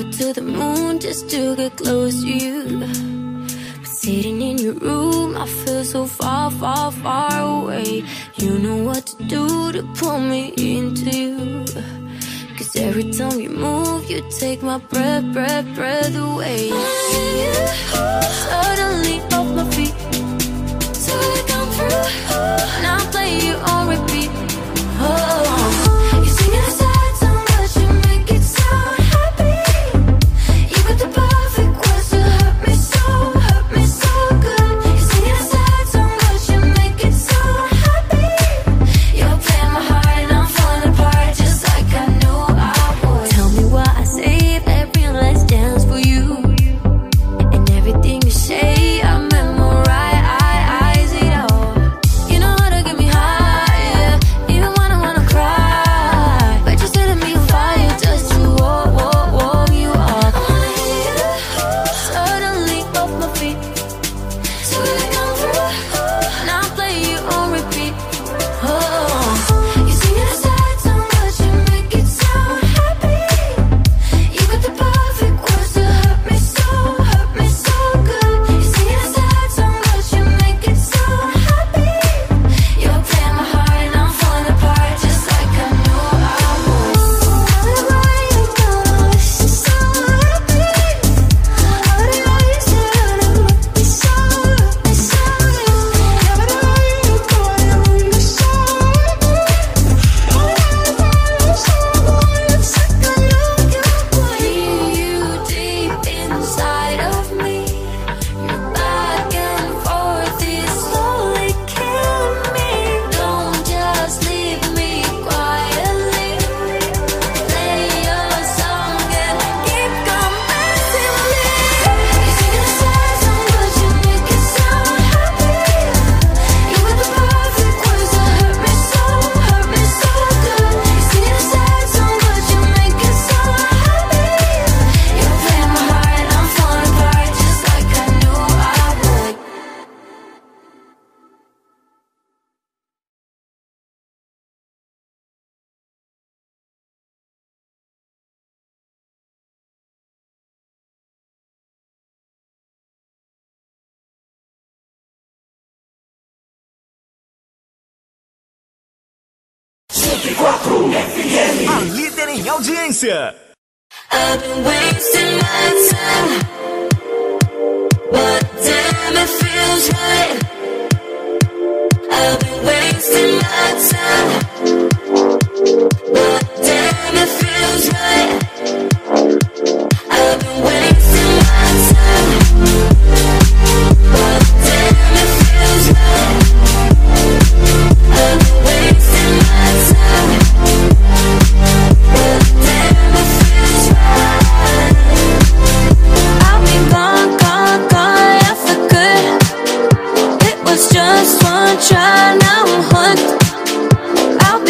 to the moon just to get close to you. But sitting in your room, I feel so far, far, far away. You know what to do to pull me into you. Cause every time you move, you take my breath, breath, breath away. Suddenly off my feet, so I come through, and I play you on repeat. Oh, you sing it a sad song, but you make it sound happy. You got the perfect words to hurt me so good. You sing it a sad song, but you make it sound happy. You're playing my heart and I'm falling apart just like I knew I would. Tell me why I save every last dance for you, and everything you say I memorize it all. You know how to get me high, yeah, even when I wanna cry. But you setting me on fire just to warm you up. I wanna hear you suddenly off my feet, so I come through, and I play you on repeat. Oh, you sing it a sad song, but you make it sound happy. You got the perfect words to hurt me so good. You sing it a sad song, but you make it sound happy. You're playing my heart and I'm falling apart just like I knew I would. You deep inside of me, you're back and forth, it's slowly killing me. Don't just leave me quietly. Play your song and keep convincing me. You sing it a sad song, but you make it sound happy. You got the perfect words to hurt me so good. You sing it a sad song, but you make it sound happy. You're playing my heart and I'm falling apart just like I knew I would. A líder em audiência. I've been wasting my time, but damn it feels right. I've been wasting my time, but damn it feels right. I've been wasting my time, but damn it feels right. I've been wasting my time, but damn it feels right. I've been gone, gone, gone, yeah, for good. It was just one try, now I'm hooked. I'll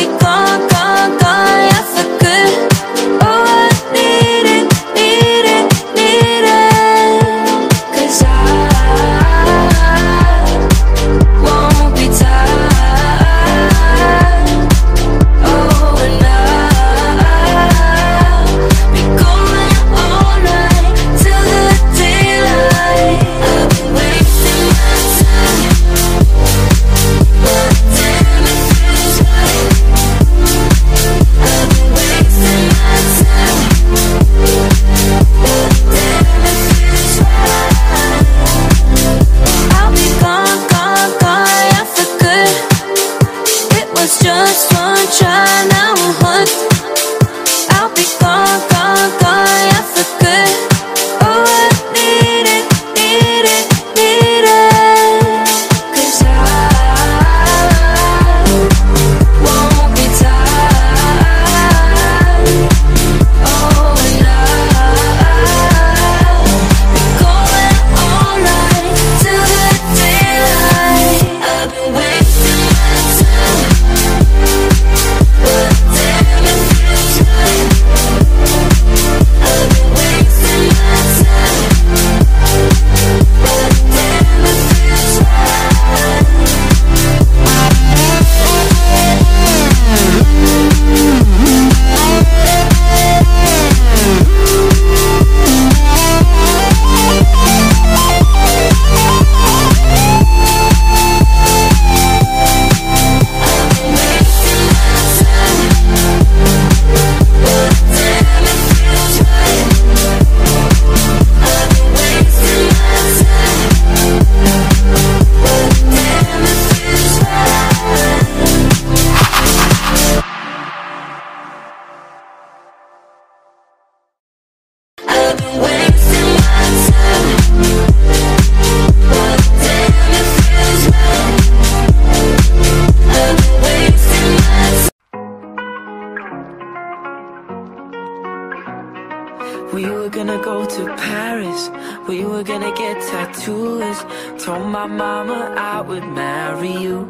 We were gonna go to Paris, we were gonna get tattoos. Told my mama I would marry you.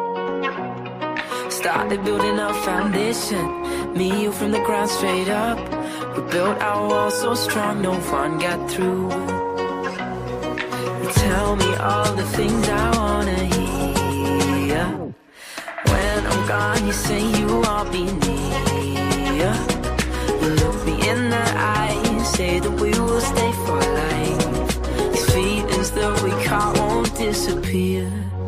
Started building a foundation, me, you from the ground straight up. We built our walls so strong, no one got through. You tell me all the things I wanna hear. When I'm gone, you say you want me near. You look me in the eye, say that we will stay for life. These feelings that we caught won't disappear.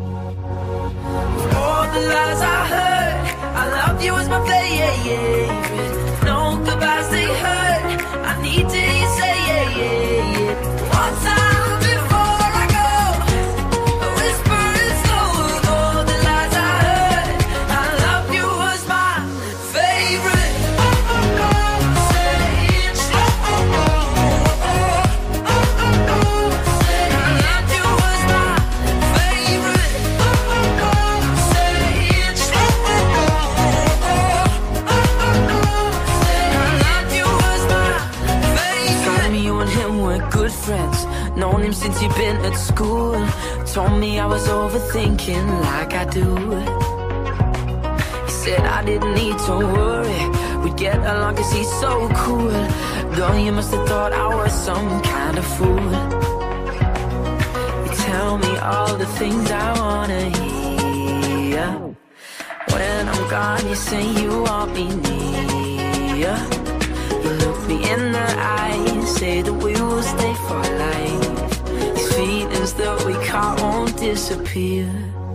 All the lies I heard, I loved you as my favorite. No goodbyes, they hurt, I need to hear you say yeah, yeah, yeah. One time before I go, a whisper is slow. All the lies I heard, I love you was my favorite. Say it slow. I loved you was my favorite. Say it slow. You and him were good friends, known him since you've been at school. Told me I was overthinking like I do. He said I didn't need to worry, we'd get along cause he's so cool. Girl, you must have thought I was some kind of fool. You tell me all the things I wanna hear. When I'm gone, you say you want me near. You look me in the eye, say that we will stay for life. These feelings that we caught won't disappear.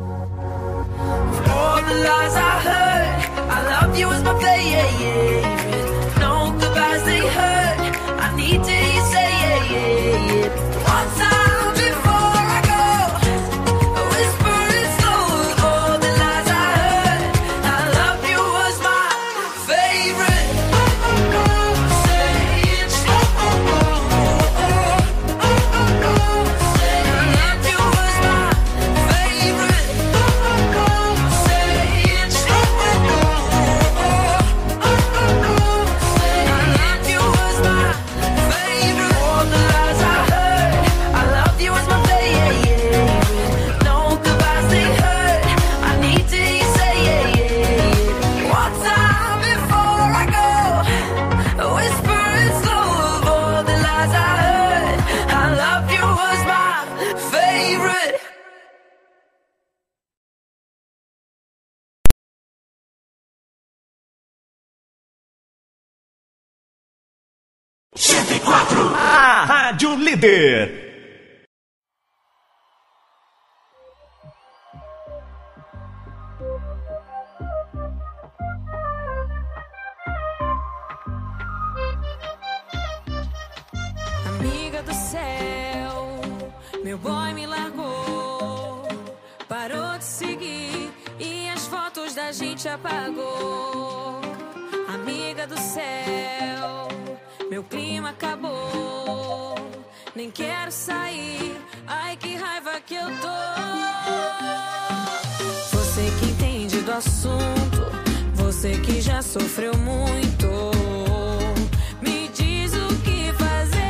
All the lies I heard, I loved you as my favorite. No goodbyes, they hurt, I need to hear you say yeah, yeah, yeah. One time before I go, a whisper is slow. All the lies I heard, I loved you was my favorite. A Rádio Líder. Amiga do céu, meu boy me largou, parou de seguir e as fotos da gente apagou. Amiga do céu, meu clima acabou, nem quero sair, ai que raiva que eu tô. Você que entende do assunto, você que já sofreu muito, me diz o que fazer.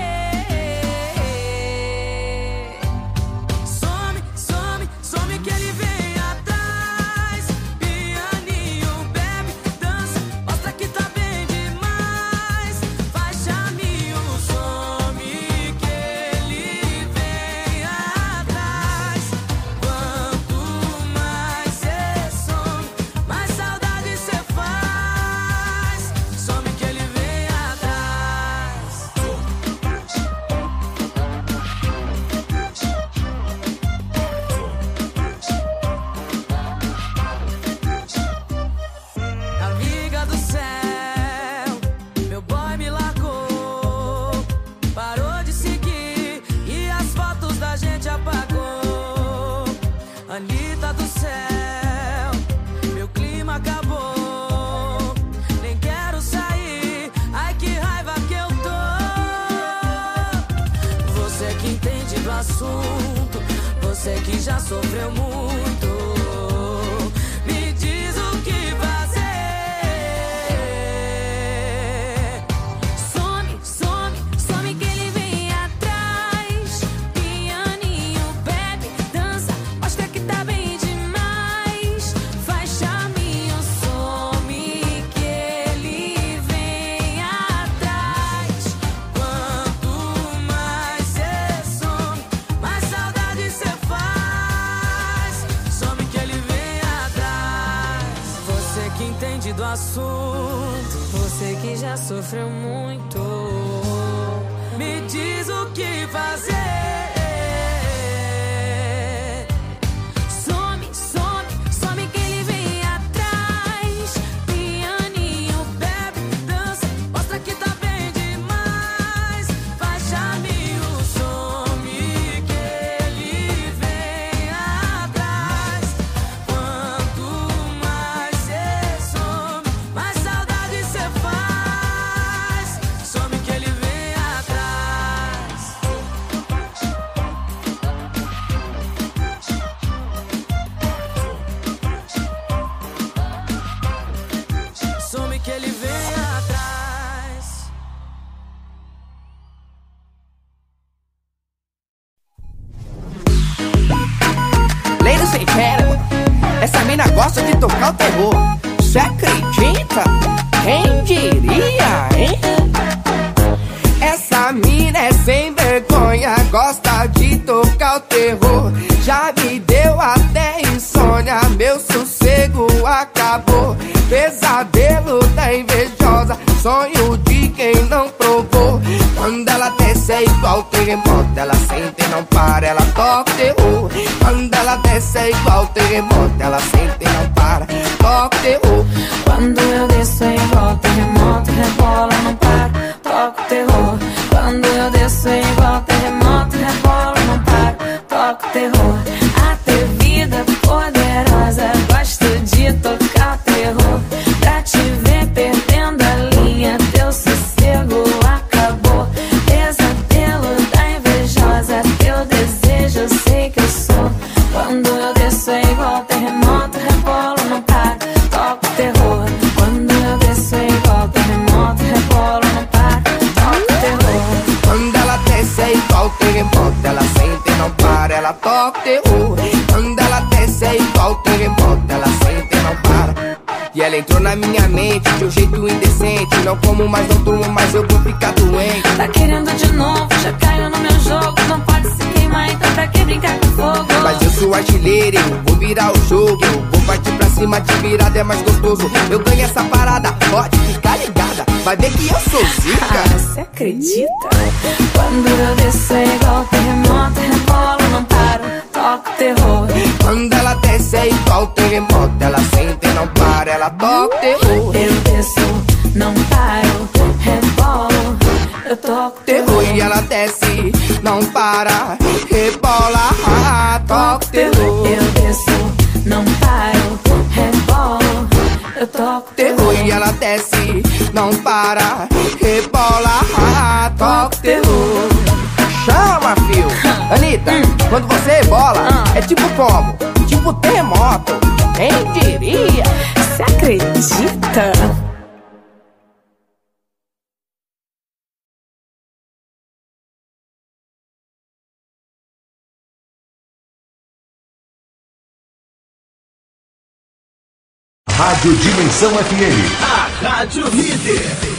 Some, some, some que ele vem atrás. Pianinho, bebe, dança, mostra que tá bem demais. Faz chaminho, some que ele vem atrás. Quanto mais cê some, mais saudade cê faz. Some que ele vem atrás. Amiga do céu, meu boy me largou, parou de seguir e as fotos da gente apagou. Anitta do céu, meu clima acabou, nem quero sair, ai que raiva que eu tô. Você que entende do assunto, você que já sofreu muito, me diz o que fazer. Some, some, que já sofreu muito. Me diz o que fazer. Some, some, some que ele vem atrás. Pianinho, bebe, dança, mostra que tá bem demais. Faz charminho, some que ele vem atrás. Quanto mais cê some, mais saudade cê faz. Some que ele vem atrás. Some que ele vem atrás. Ladies and gentlemen, essa mina gosta de tocar o terror. Cê acredita? Quem diria, hein? Essa mina é sem vergonha, gosta de tocar o terror. Já me deu até insônia, meu sossego acabou. Pesadelo da invejosa, sonho de quem não provou. Quando ela desce é igual terremoto, ela sente e não para, ela toca o terror. Quando ela desce é igual terremoto, ela sente e não para, toca o terror. Quando eu desço é igual terremoto, rebola, não para, toca o terror. Quando eu desço é igual terremoto, rebola, não para, toca o terror. Atrevida, poderosa, gosto de tocar o terror. Pra te ver perdendo a linha, teu sossego acabou. Pesadelo da invejosa, teu desejo eu sei que eu sou. Quando eu desço é igual terremoto, rebola, não para, toca o terror. Quando eu desço é igual terremoto, rebola, não para, toca o terror. Quando ela desce é igual terremoto, ela sente e não para, ela toca o terror. Quando ela desce é igual terremoto, ela sente e não para. E ela entrou na minha mente de um jeito indecente. Não como mais, não durmo mais, eu vou ficar doente. Tá querendo de novo, já caiu no meu jogo. Não pode se queimar, então pra que brincar com fogo? Mas eu sou artilheiro, eu vou virar o jogo. Eu vou partir pra cima, de virada é mais gostoso. Eu ganho essa parada, pode ficar ligada. Vai ver que eu sou zica. Você acredita? Quando eu desço é igual terremoto, rebolo, não paro, toca o terror. Quando ela desce é igual terremoto, ela sente e não para, ela toca o terror. Eu desço, não paro, rebolo, eu toco o Terror terror. e ela desce, não para, rebola, toca o terror. Eu desço, não paro, rebolo, eu toco o Terror e ela desce, não para, rebola, toca o terror. Chama, fio. Anitta, quando você bola, é tipo como? Tipo terremoto, quem diria? Você acredita? Rádio Dimensão FM, a Rádio Líder.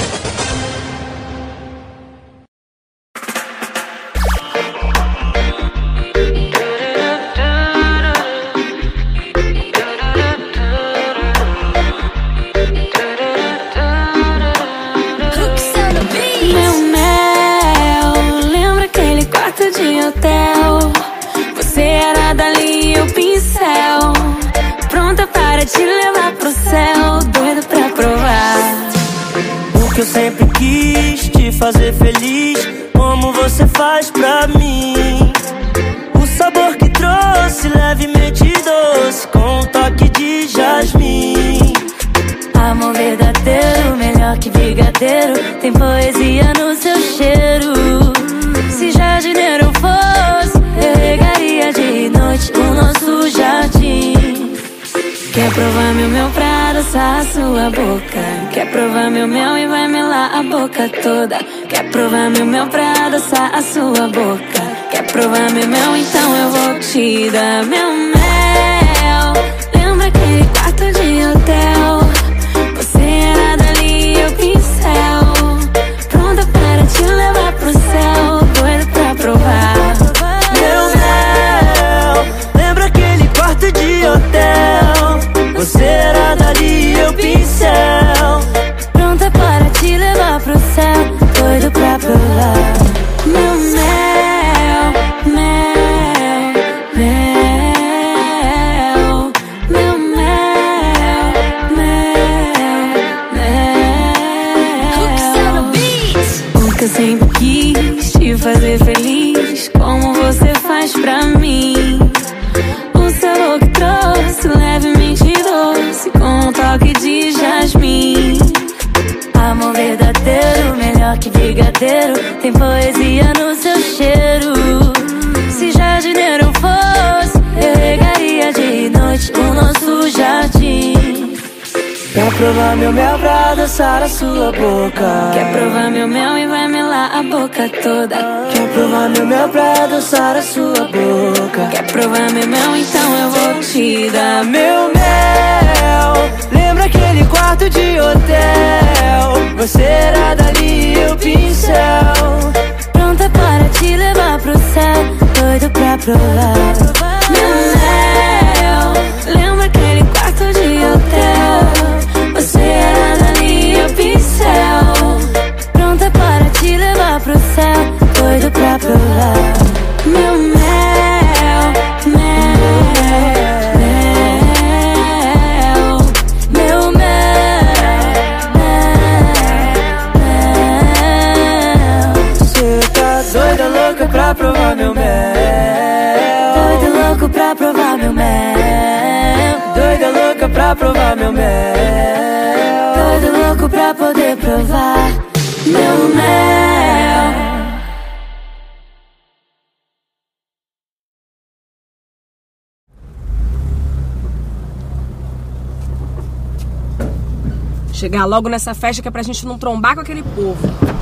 Meu mel, lembra aquele quarto de hotel? Você era dali e o pincel, pronta para te levar pro céu, doida pra provar. O que eu sempre quis, te fazer feliz, como você faz pra mim. O sabor que trouxe, levemente doce, com um toque de jasmim. Amor verdadeiro, melhor que brigadeiro, tem poesia no seu cheiro. Se jardineiro fosse, eu regaria de noite o nosso jardim. Quer provar meu mel pra adoçar a sua boca? Quer provar meu mel e vai melar a boca toda? Quer provar meu mel pra adoçar a sua boca? Quer provar meu mel? Então eu vou te dar meu mel. Lembra aquele quarto de hotel? Você era dali e eu pincel, pronta para te levar pro céu, doida pra provar. Meu mel, lembra aquele quarto de hotel? Você era dali e eu pincel, Pronta para sempre quis te fazer feliz, como você faz pra mim. O sabor que trouxe, levemente doce, com um toque de jasmim. Amor verdadeiro, melhor que brigadeiro, tem poesia no seu cheiro. Se jardineiro fosse, eu regaria de noite o nosso jardim. Quer provar meu mel pra adoçar a sua boca? Quer provar meu mel e vai melar a boca toda? Quer provar meu mel pra adoçar a sua boca? Quer provar meu mel, então eu vou te dar Meu mel, lembra aquele quarto de hotel? Você era dali e o pincel. pronta para te levar pro céu, doido pra provar meu mel. Lembra aquele quarto de hotel? Você era dali e o pincel. Pronta para te levar pro céu, doido pra provar meu mel, mel, mel, meu mel, mel. Você tá doida, louca pra provar meu mel. Doido louco pra provar meu mel. Doida, louca pra provar meu mel. Doido louco pra poder provar meu mel. Chegar logo nessa festa que é pra gente não trombar com aquele povo.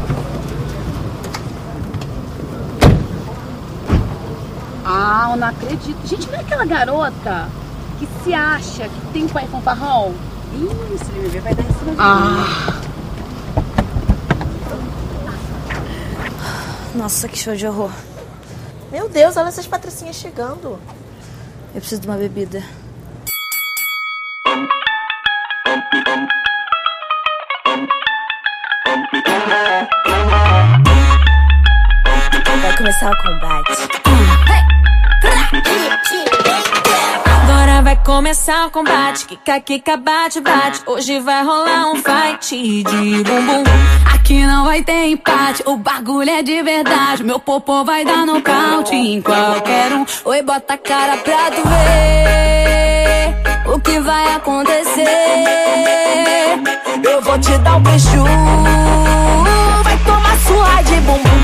Ah, eu não acredito. Gente, não é aquela garota que se acha que tem pai fanfarrão? Ih, se ele me ver, vai dar em cima de mim. Nossa, que show de horror. Meu Deus, olha essas patricinhas chegando. Eu preciso de uma bebida. Vai começar o combate. Agora vai começar o combate. Kika, kika, bate, bate. Hoje vai rolar um fight de bumbum. Aqui não vai ter empate, o bagulho é de verdade. Meu popô vai dar nocaute em qualquer um. Oi, bota a cara pra tu ver o que vai acontecer. Eu vou te dar um beijo. Vai tomar surra de bumbum.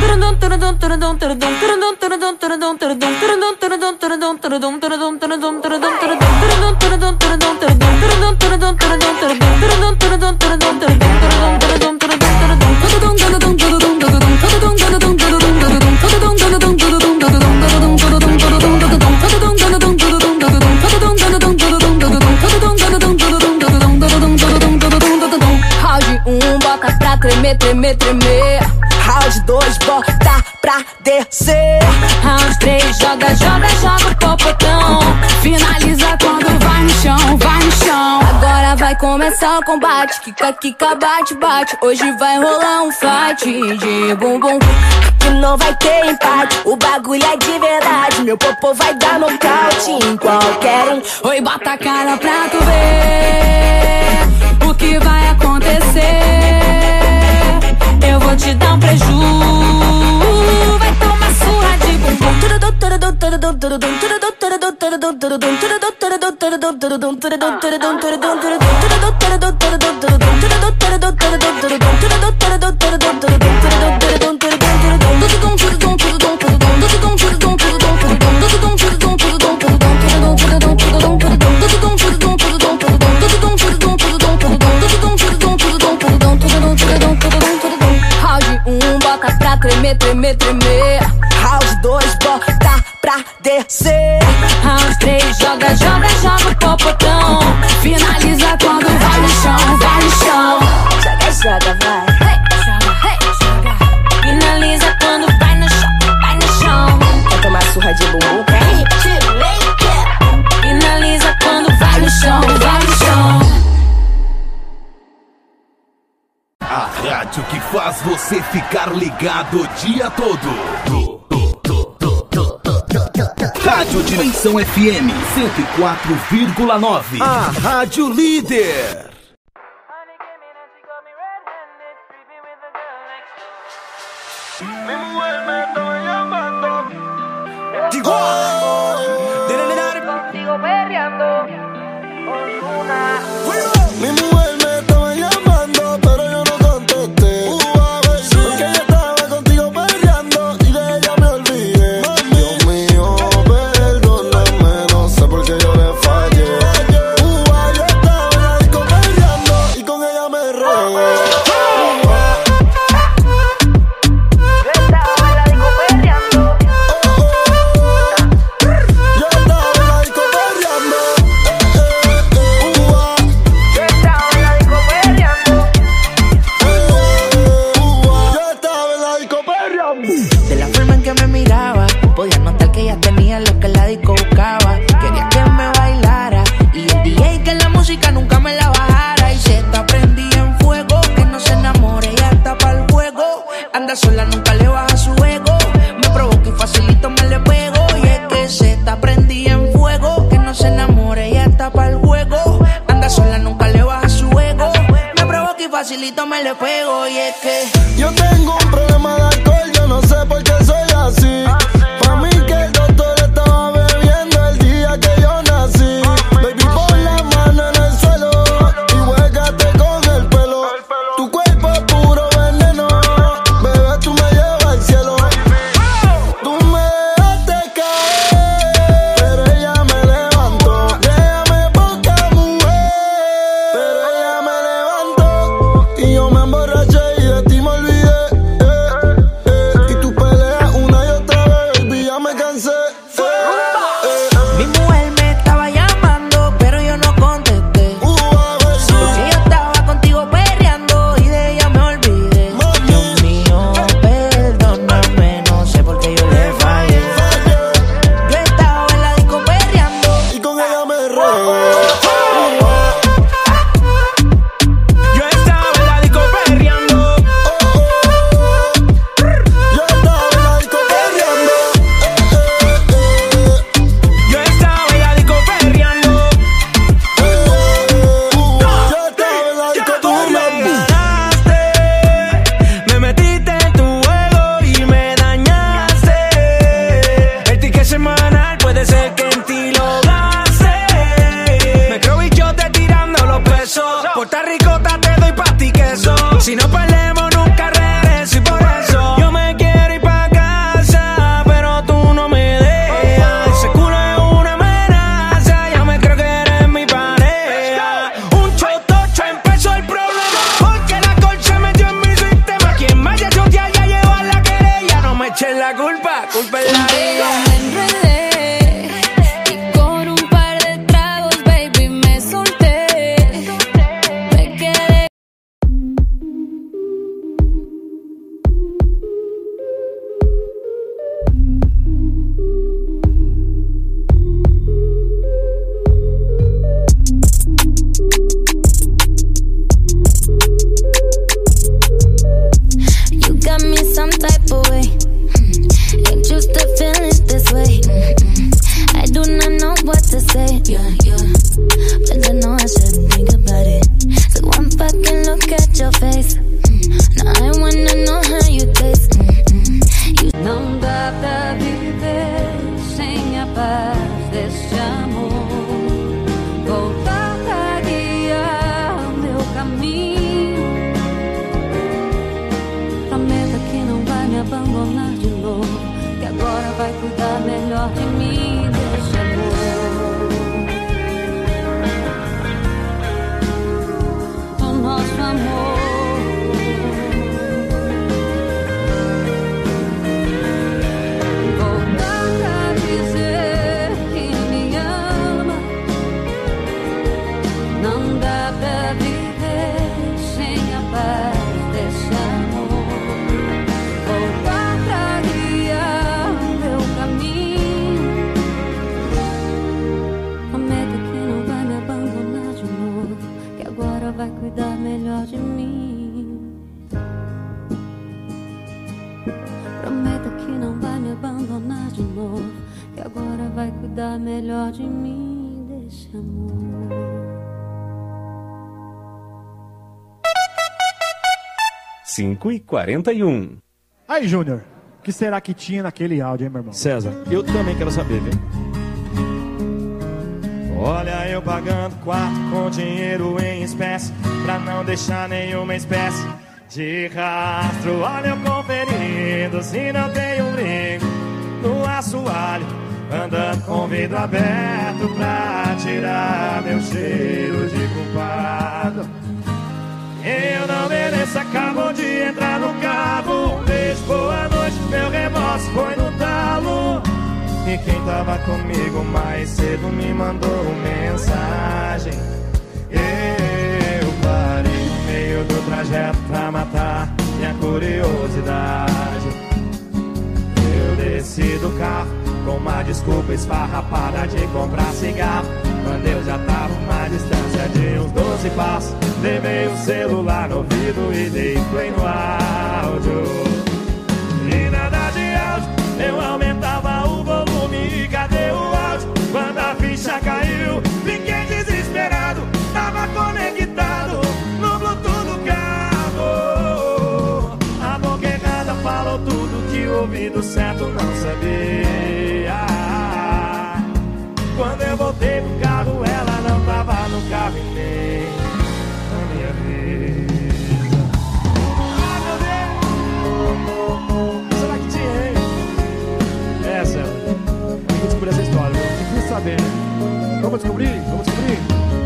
Round 1, bota pra tremer, tremer, tremer. Round 2, bota pra descer. Round 3, joga, joga, joga o popotão. Finaliza quando vai no chão, vai no chão. Agora vai começar o combate. Kika, kika, bate, bate. Hoje vai rolar um fight de bumbum. Que não vai ter empate, o bagulho é de verdade. Meu popô vai dar nocaute em qualquer um. Oi, bota a cara pra tu ver o que vai acontecer. Eu vou te dar um preju. Vai tomar surra de bumbum. Round 1, bota pra tremer, tremer, tremer. Round 2, bota pra descer. Round 3, joga, joga, joga o popotão. Finaliza quando vai no chão, vai no chão. Joga, joga, vai. Joga. Finaliza quando vai no chão, vai no chão. Quer tomar surra de bumbum? Finaliza quando vai no chão, vai no chão. A rádio que faz você ficar ligado o dia todo. Rádio Dimensão FM 104,9. A rádio líder. Mi mujer me estaba llamando. Contigo perreando. Mi mujer me estaba llamando, pero yo no contesté. Porque ella estaba contigo perreando y de ella me olvidé. Dios mío, perdóname, no sé por qué yo le fallé. Yo estaba en la disco perreando y con ella me regué. Sola nunca le baja su ego. Me provoca y facilito me le pego. Y es que se está prendida en fuego. Que no se enamore, ella está pa'l juego. Anda sola nunca le baja su ego. Me provoca y facilito me le pego. Y es que yo tengo un problema de alcohol, yo no sé por qué soy así. Pa' mí que el doctor estaba bebiendo el día que yo nací. Baby, pon la mano en el suelo y huégate con el pelo. Tu cuerpo es puro veneno. Tú me llevas al cielo. Tú me dejaste caer, pero ella me levantó. Déjame poca mujer, pero ella me levantó. Y yo me emborraché y de ti me olvidé. Y tú peleas una y otra vez, baby, ya me cansé. mi mujer me estaba llamando, pero yo no contesté. Porque yo estaba contigo perreando y de ella me olvidé. Dios mío, perdóname, no sé por qué yo le fallé. Yo estaba en la disco perreando y con ella me regué. Yo estaba en la disco perreando. Yo estaba en la disco perreando. Yo estaba en la disco perreando. Yo estaba en la disco Tú me perreando. ganaste, me metiste en tu juego y me dañaste. El ticket semanal puede ser que en ti lo gaste. Me creo bichote tirando los pesos. Puerto Ricota te doy pa' ti queso. Si no perdemos nunca regreso y por eso yo me quiero ir pa' casa, pero tú no me dejas. Ese culo es una amenaza, ya me creo que eres mi pareja. Un chotocho empezó el problema, porque la alcohol se metió en mi sistema. Quien vaya a chotear ya lleva la querella. No me eches la culpa, culpa es la ella. Me enredé y con un par de tragos, baby, me solté. Me quedé. You got me some type of way. Ain't used to feeling this way. I do not know what to say. Yeah, yeah. But I know I shouldn't think about it. So one fucking look at your face. Now I wanna know how you taste. You não dá pra viver sem a paz desse amor. Voltar pra guiar o meu caminho. Prometa que não vai me abandonar de novo, que agora vai cuidar melhor de mim, desse amor. O nosso amor. Voltar pra dizer que me ama. Não dá pra viver sem a paz desse amor. Voltar pra guiar o meu caminho. Prometa que não vai me abandonar de novo, que agora vai cuidar melhor de mim. Prometa que não vai me abandonar de novo, que agora vai cuidar melhor de mim, desse amor. 5h41. Aí, Júnior, o que será que tinha naquele áudio, hein, meu irmão? César, eu também quero saber, viu? Olha, eu pagando quarto com dinheiro em espécie, pra não deixar nenhuma espécie de rastro. Olha, eu conferindo se não tem um brinco no assoalho, andando com o vidro aberto pra tirar meu cheiro de culpado. Eu não mereço, acabou de entrar no carro. Um beijo, boa noite, meu remorso foi no talo. E quem tava comigo mais cedo me mandou mensagem. Eu parei no meio do trajeto pra matar minha curiosidade. Eu desci do carro com uma desculpa esfarrapada de comprar cigarro, quando eu já tava uma distância de uns 12 passos. Levei o celular no ouvido e dei play no áudio. E nada de áudio, eu aumentava o volume e cadê o áudio? Quando a ficha caiu, fiquei desesperado. Tava conectado no Bluetooth do carro. A boca errada falou tudo que o ouvido certo não sabia. Quando eu voltei pro carro, ela não tava no carro e nem na minha vida. Ai, meu Deus! Será que tinha, hein? Essa, eu vou descobrir essa história, viu? Preciso saber, né? Vamos descobrir? Vamos descobrir?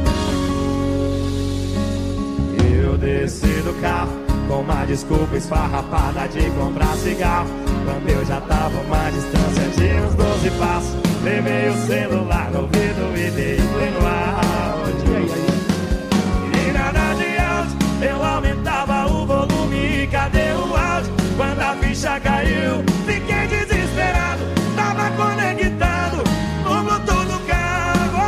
Eu desci do carro com uma desculpa esfarrapada de comprar cigarro, quando eu já tava uma distância de uns 12 passos. Levei o celular no ouvido e dei play no áudio. E nada de áudio, eu aumentava o volume e cadê o áudio? Quando a ficha caiu, fiquei desesperado. Tava conectado no Bluetooth do carro.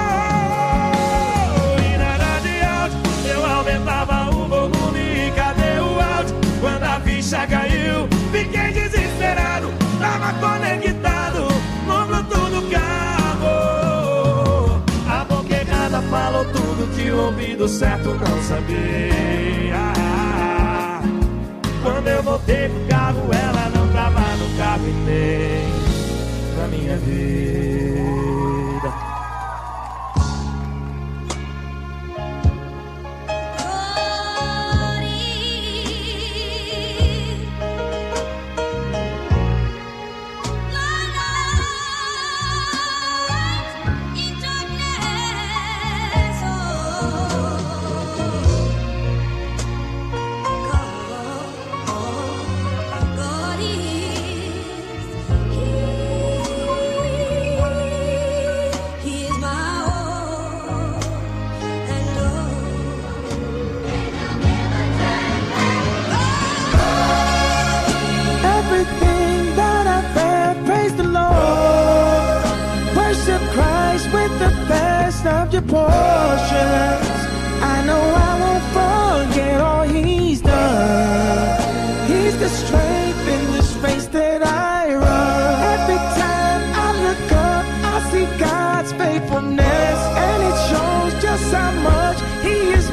E nada de áudio, eu aumentava o volume e cadê o áudio? Quando a ficha caiu, fiquei desesperado. Tava conectado no Bluetooth do carro. A boca errada falou tudo que o ouvido certo não sabia. Quando eu voltei pro carro, ela não tava no carro e nem na minha vida. Of your portions, I know I won't forget all he's done. He's the strength in this race that I run. Every time I look up, I see God's faithfulness, and it shows just how much He is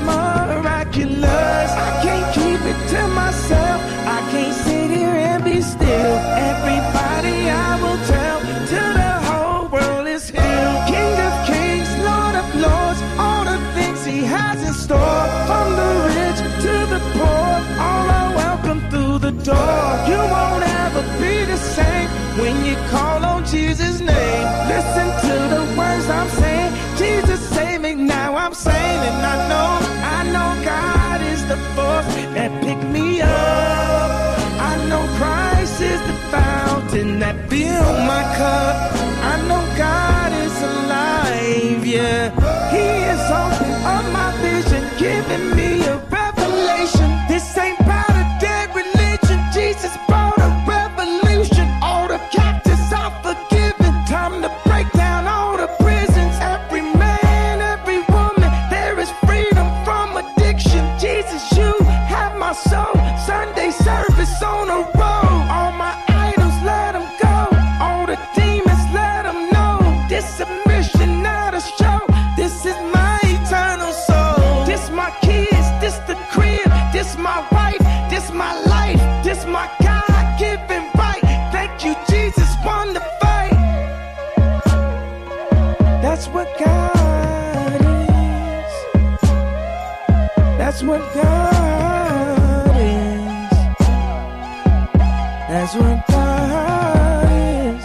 miraculous. I can't keep it to myself, I can't sit here and be still. Everybody I will tell, till the whole world is healed. King of kings, Lord of lords, all the things He has in store. From the rich to the poor, all are welcome through the door. You won't ever be the same when you call on Jesus' name. Listen to the words I'm saying. Jesus save me, now I'm saying, and I know God is the force that picked me up. I know Christ is the fountain that filled my cup. I know God is alive, yeah. He is opening up my vision, giving me a revelation. This ain't about a dead religion. Jesus brought a revolution. All the captives are forgiven. Time to break down all the prisons. Every man, every woman, there is freedom from addiction. Jesus, you have my soul. Sunday service on the road. All my idols, let them go. All the demons, let them know. This submission, not a show. This is my eternal soul. This my kids, this the crib, this my wife, this my life, this my God-given That's what God is.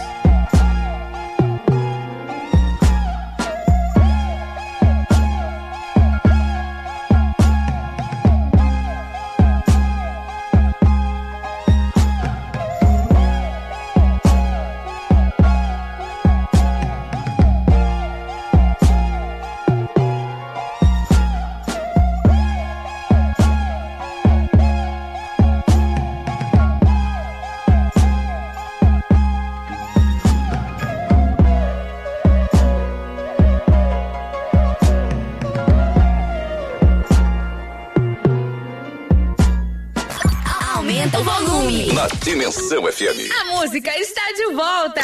Aumenta o volume. Na Dimensão FM. A música está de volta.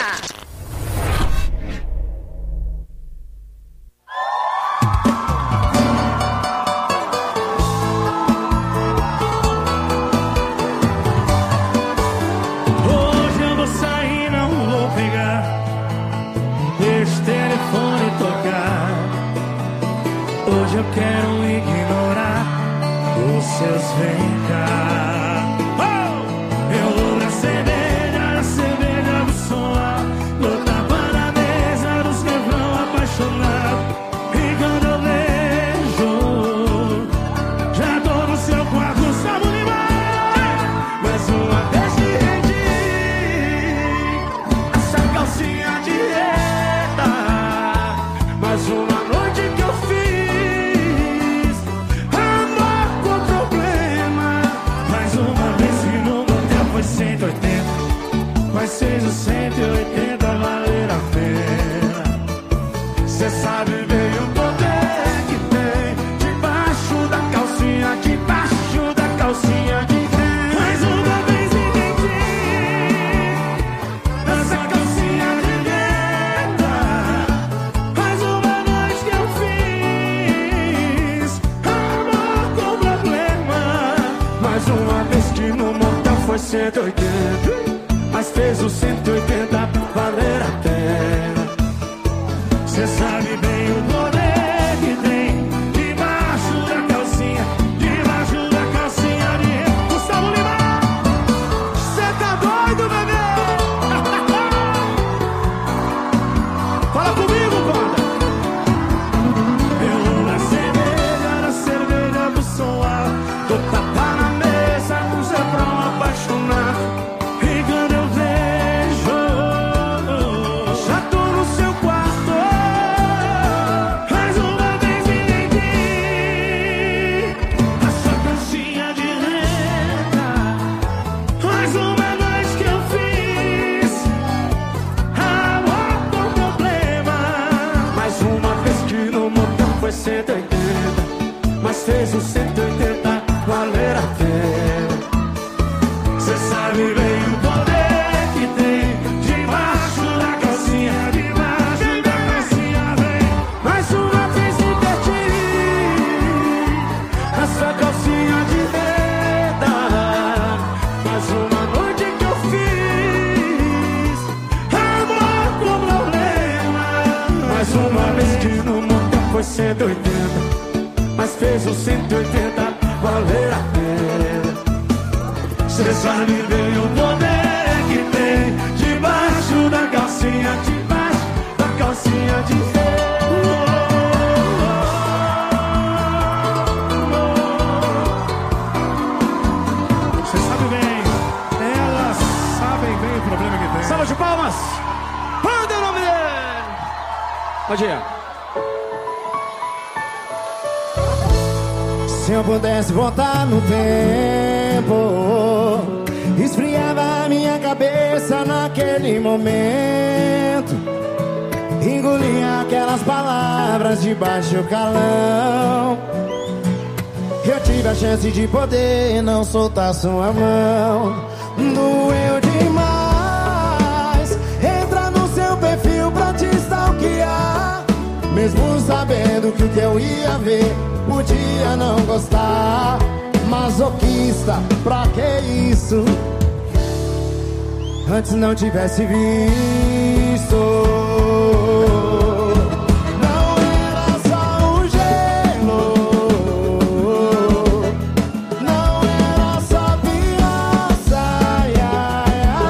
Hoje eu vou sair, não vou pegar. Deixa o telefone tocar. Hoje eu quero ignorar os seus vem cá. Eu vou na cerveja do som, no tapa na mesa dos que vão apaixonar. E quando eu vejo, já tô no seu quarto, sabe demais. Mais uma vez te rendi, essa calcinha de reta. Mais uma noite que eu fiz amor com problema. Mais uma vez que no motel foi 180, mas seja 180 valer a pena. Cê sabe bem o poder que tem debaixo da calcinha, debaixo da calcinha de renda. Mais uma vez entendi essa calcinha de renda. Mais uma noite que eu fiz amor com problema. Mais uma vez que no motel foi 180, mas fez o 180 valer a pena. Cê sabe bem o poder que tem debaixo da calcinha, debaixo da calcinha de renda. Gustavo Lima, cê tá doido, bebê? Fala comigo, conta. Eu vou na cerveja do som alto, tô tapa na mesa, nos é pra apaixonar. E quando eu vejo, já tô no seu quarto. Mais uma vez me entendi essa calcinha de renda. Mais uma noite que eu fiz amor com problema. Mais uma vez que no motel foi 180, mas fez o 180 valer a pena. Cê sabe bem o poder que tem debaixo da calcinha, debaixo da calcinha, vem. Mais uma vez me perdi essa calcinha de renda. Mais uma noite que eu fiz amor com problema. Mais uma vez que no motel foi 180, mas fez o 180 valer a pena. Cê sabe bem o poder que tem debaixo da calcinha, debaixo da calcinha de Cê sabe bem, elas sabem bem o problema que tem. Salva de palmas! Manda o nome dele! Pode ir. Se eu pudesse voltar no tempo, esfriava a minha cabeça naquele momento, engolia aquelas palavras de baixo calão. Eu tive a chance de poder não soltar sua mão. Doeu demais entrar no seu perfil pra te stalkear, mesmo sabendo que o que eu ia ver podia não gostar. Masoquista, pra que isso? Antes não tivesse visto. Não era só um gelo, não era só criança,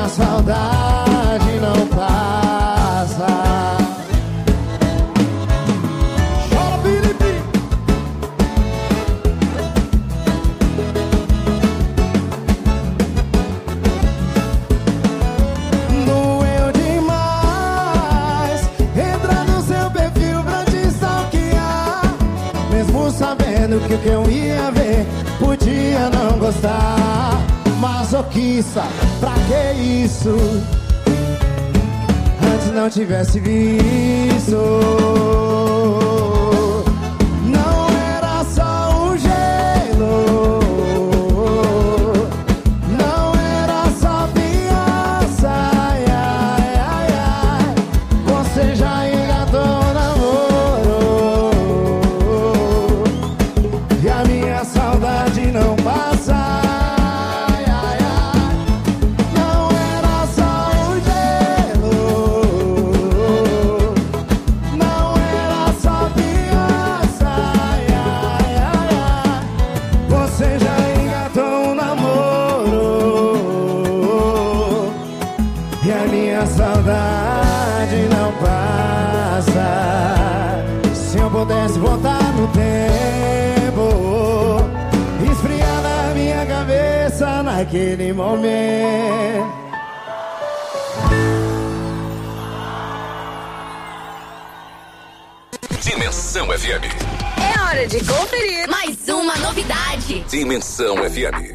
saudade não passa. Chora, Felipe. Doeu demais entrar no seu perfil pra te stalkear, mesmo sabendo que o que eu ia ver podia não gostar. Masoquista, pra que isso? Antes não tivesse visto. Não era só um gelo, não era só fiança. Ai, ai, ai, ai. Você já engatou o namoro e a minha saudade não passa. Pudesse voltar no tempo, esfriar na minha cabeça naquele momento. Dimensão FM. É hora de conferir mais uma novidade. Dimensão FM.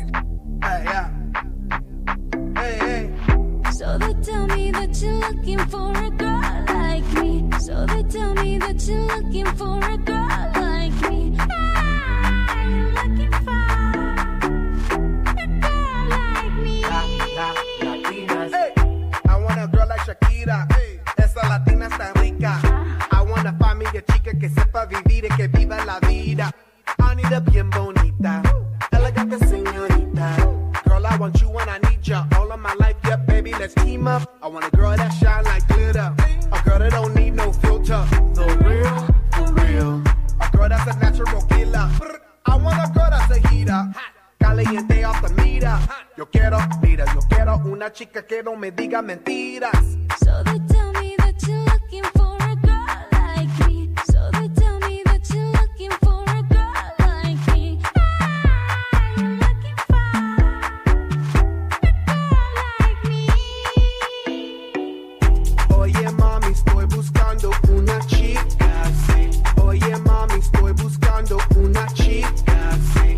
So they tell me that you're looking for a girl like me. So they tell me that you're looking for a girl like me. I'm looking for a girl like me. Latinas. Hey, I want a girl like Shakira. Hey, esa latina está rica. I want a familia chica que sepa vivir y que viva la vida. I need a bien bonita, elegante señorita. Girl, I want you and I need you all of my life. Yeah, baby, let's team up. I want a girl that shine like glitter, a girl that don't need no filter. The real, for real. A girl that's a natural killer. I want a girl that's a heater, caliente off the meter. Yo quiero una chica que no me diga mentiras. So they tell me that you're looking for a girl like me. So they tell me that you're looking for a girl like me. I'm looking for a girl like me. Oye mami, estoy buscando una chica, sí. Oye mami, estoy buscando una chica, sí.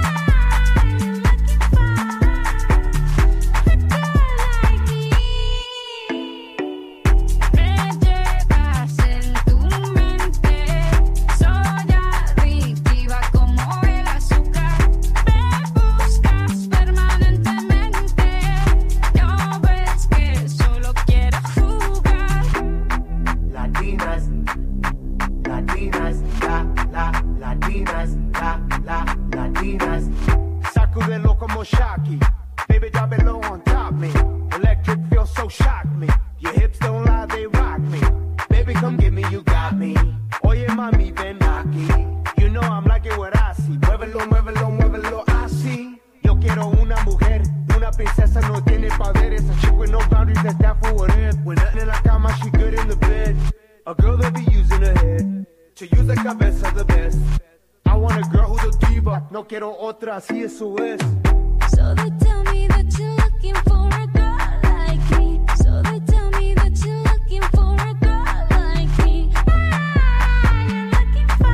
Sacudelo como Shaki, baby drop it low on top me. Electric feel so shock me. Your hips don't lie, they rock me. Baby come get me, you got me. Oye mami ven aquí. You know I'm liking what I see. Muévelo, muévelo, muévelo así. Yo quiero una mujer, una princesa no tiene poderes. A chick with no boundaries, that's that for what it is. When nothing in la cama, she good in the bed. A girl that be using her head to use the cabeza the best. I want a girl who's a diva. No quiero otra, así eso es. So they tell me that you're looking for a girl like me. So they tell me that you're looking for a girl like me. I'm looking for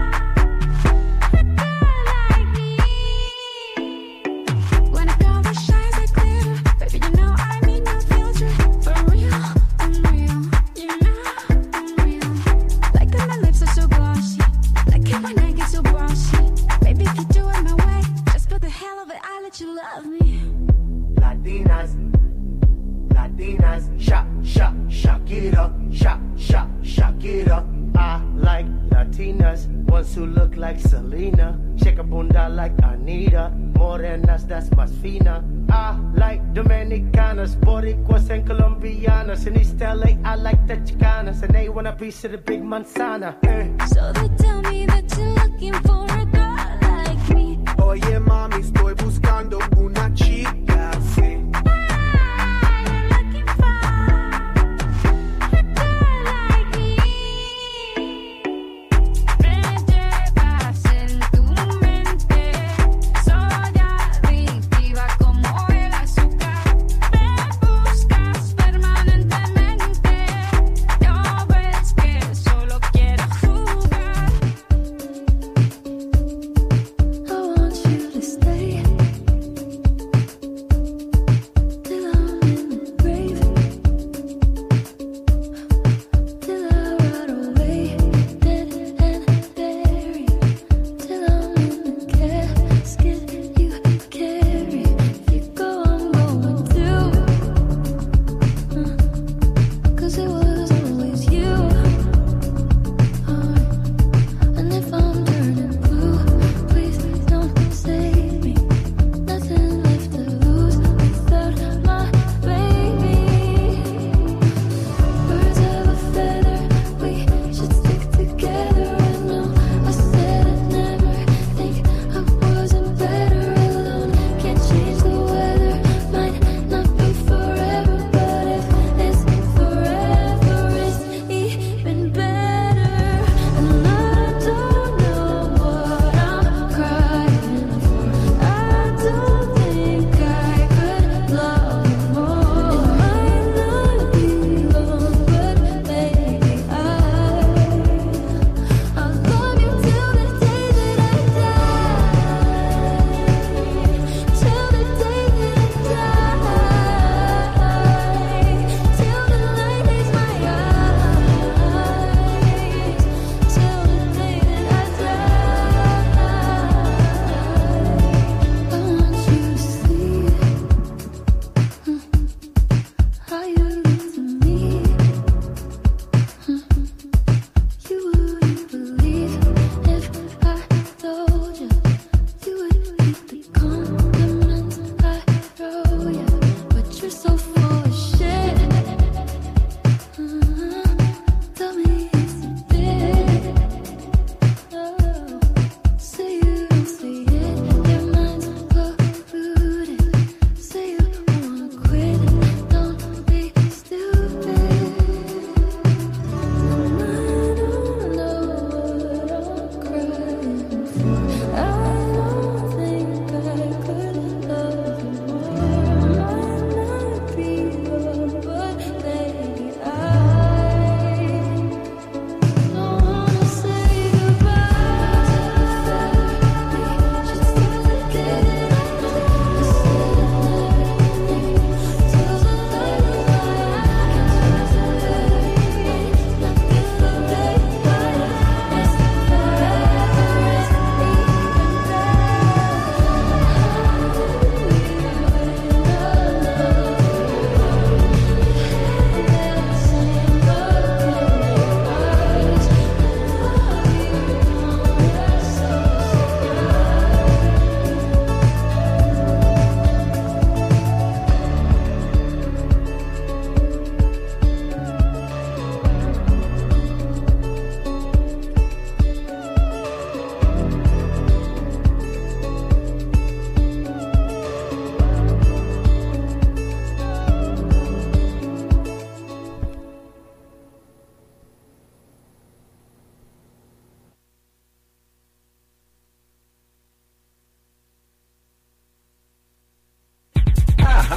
a girl like me. When a girl that shines like glitter, baby, you know I need no filter. For real, I'm real. You know I'm real. Like that my lips are so glossy. Like it when I get so bossy. Baby, if you do it my way, just for the hell of it, I let you love me. Latinas, Latinas, Shakira, Shakira. I like Latinas, ones who look like Selena, shake a bunda like Anita, morenas that's más fina. I like Dominicanas, Boricuas and Colombianas. In East LA, I like the Chicanas, and they want a piece of the big manzana. So they tell me that you're looking for a girl like me. Oye mami, estoy buscando una chica, sí.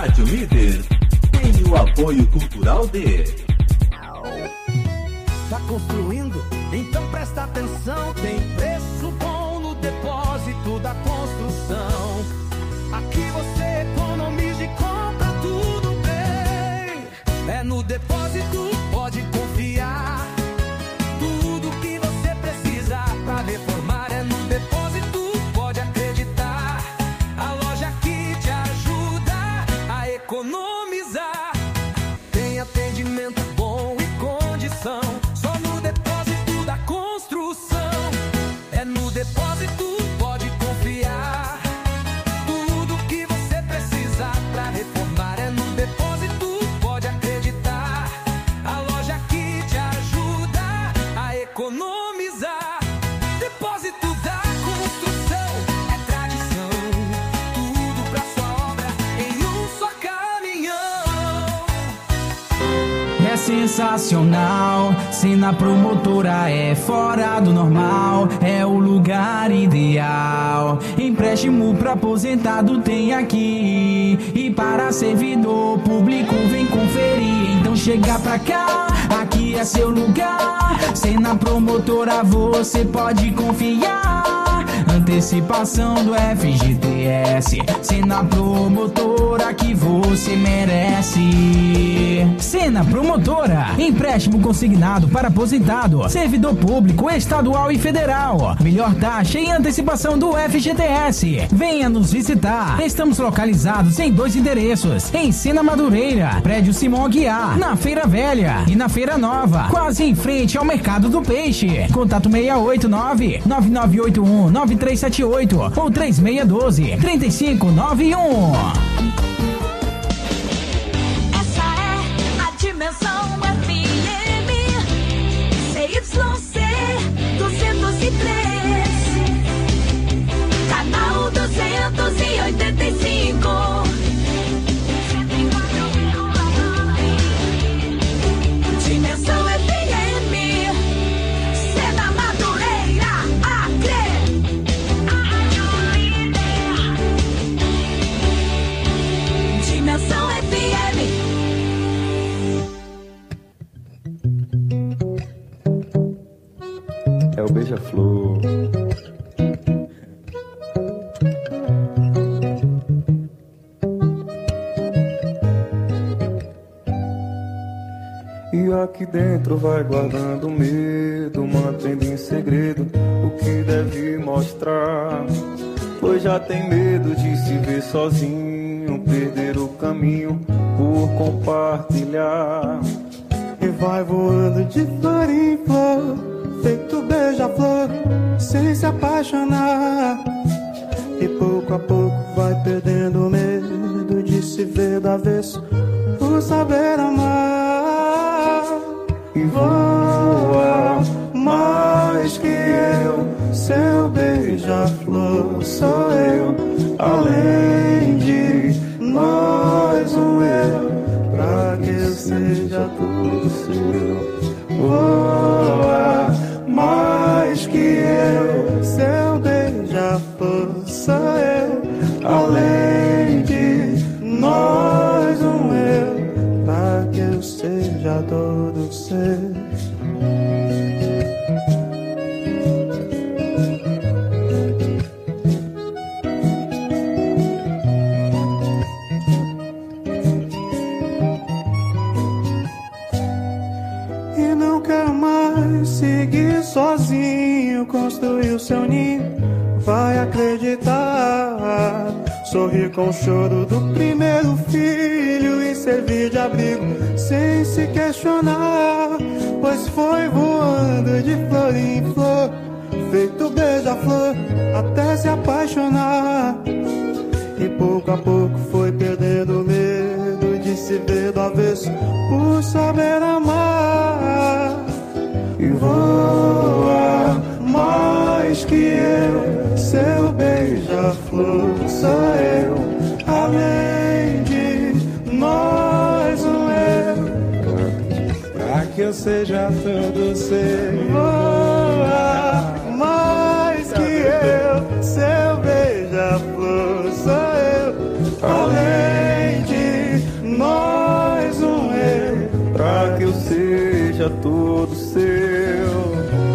Rádio Líder tem o apoio cultural de... Tá construindo? Então presta atenção. Tem preço bom no depósito da construção. Aqui você economiza e compra tudo bem. É no depósito, pode confiar. Tudo que você precisa pra reformar é no depósito, pode acreditar. A loja que te ajuda a economizar. Tem atendimento bom e condição. Só no depósito da construção. É no depósito, pode confiar. Tudo que você precisa pra reformar é no depósito, pode acreditar. A loja que te ajuda a economizar. Depósito da construção é tradição. Tudo pra sua obra em um só caminhão. É sensacional, Sena Promotora é fora do normal, é o lugar ideal. Empréstimo pra aposentado tem aqui, e para servidor público vem conferir. Então chega pra cá, aqui é seu lugar. Sena Promotora você pode confiar. Antecipação do FGTS, Sena Promotora que você merece. Sena Promotora, empréstimo consignado para aposentado, servidor público estadual e federal. Melhor taxa e antecipação do FGTS. Venha nos visitar. Estamos localizados em 2 endereços: em Sena Madureira, prédio Simão Aguiar, na Feira Velha, e na Feira Nova, quase em frente ao Mercado do Peixe. Contato 689-9981-9378 ou 3612-3591. Essa é a Dimensão FM CYC 203, canal 285. Dimensão FM, Sena Madureira, Acre. Dimensão FM. É o beija-flor. E aqui dentro vai guardando medo, mantendo em segredo o que deve mostrar. Pois já tem medo de se ver sozinho, perder o caminho por compartilhar. E vai voando de flor em flor, feito beija-flor, sem se apaixonar. E pouco a pouco vai perdendo o medo de se ver do avesso, por saber amar. E voa mais que eu, seu beija-flor sou eu. Além de nós um eu, pra que eu seja tudo seu. Voa mais que eu, seu beija-flor sou eu. Além de nós um eu, pra que eu seja todo seu. E não quero mais seguir sozinho, construir o seu ninho, vai acreditar. Sorrir com o choro do primeiro filho e servir de abrigo sem se questionar. Pois foi voando de flor em flor, feito beija-flor, até se apaixonar. E pouco a pouco foi perdendo o medo de se ver do avesso, por saber amar. E voa mais que eu, seu beija-flor sou eu. Além de nós um eu, pra que eu seja todo seu. voa mais que eu, seu beija-flor sou eu. Além de seja todo seu.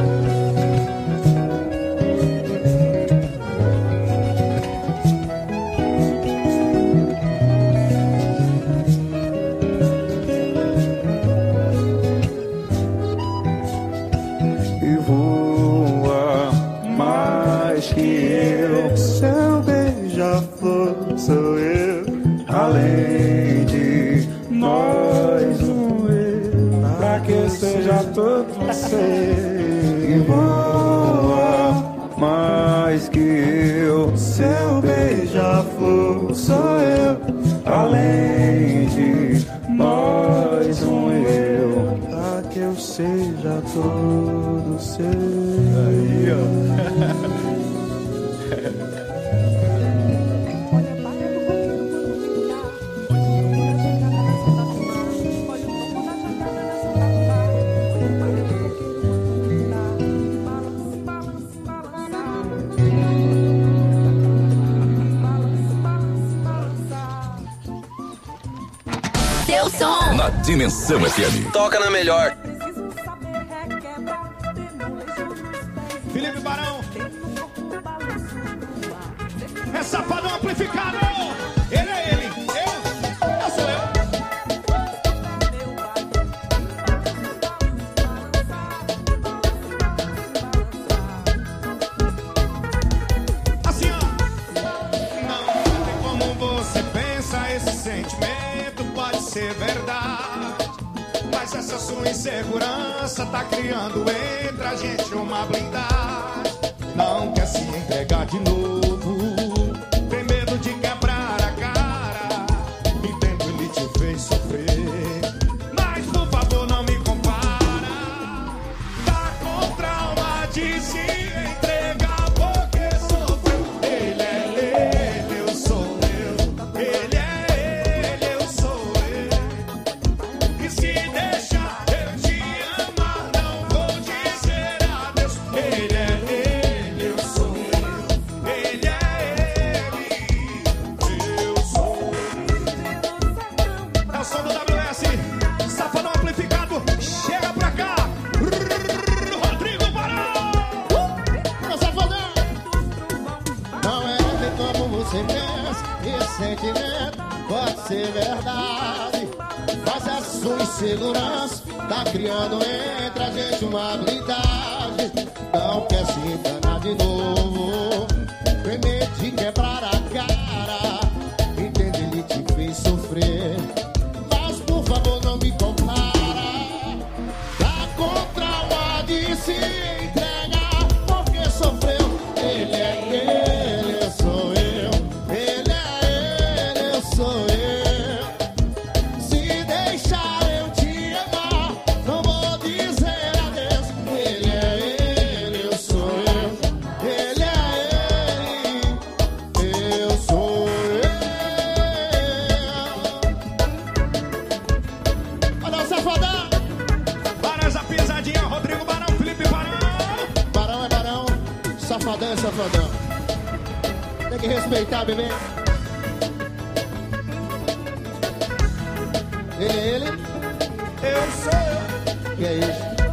E voa mais que eu, seu beija-flor sou eu, além de nós um eu, pra que seja todo você. E voa mais que eu, seu beija-flor sou eu, além de nós um eu, pra que eu seja todo seu. Aí, ó. Seu som. Na Dimensão FM. Toca na melhor. Felipe Barão. É Safadão amplificado. Ele é ele. Eu sou eu. Assim, ó. Não tem como você pensa, esse sentimento pode ser verdade, mas essa sua insegurança tá criando entre a gente uma blindagem. Não quer se entregar de novo, tem medo de quebrar a cara. Entendo, ele te fez sofrer, mas por favor não me compara. Tá com trauma de se entregar porque sofreu. Ele é ele, eu sou eu. Ele é ele, eu sou eu. E se deixar eu te amar, não vou dizer adeus. Ele é ele, eu sou eu. Ele é ele, eu sou eu. É o som do WS, Safadão amplificado. Chega pra cá, Rodrigo Barão. Meu Safadão. Não é como você pensa, esse sentimento pode ser verdade, mas a sua insegurança tá criando entre a gente uma blindagem. Não quer se enganar de novo, tem medo de quebrar a cara. Entende, ele te fez sofrer, mas por favor não me compara. Tá com trauma de se entregar porque sofreu. Ele é ele, eu sou eu. Ele é ele, eu sou eu. Se deixar eu te amar, não vou dizer adeus. Ele é ele, eu sou eu. Ele é ele, eu sou eu. Olha o Safadão. Barão, essa pisadinha, Rodrigo Barão, Felipe Barão. Barão é barão, Safadão é safadão. Tem que respeitar, bebê. Ele é ele, eu sou eu. que é isso?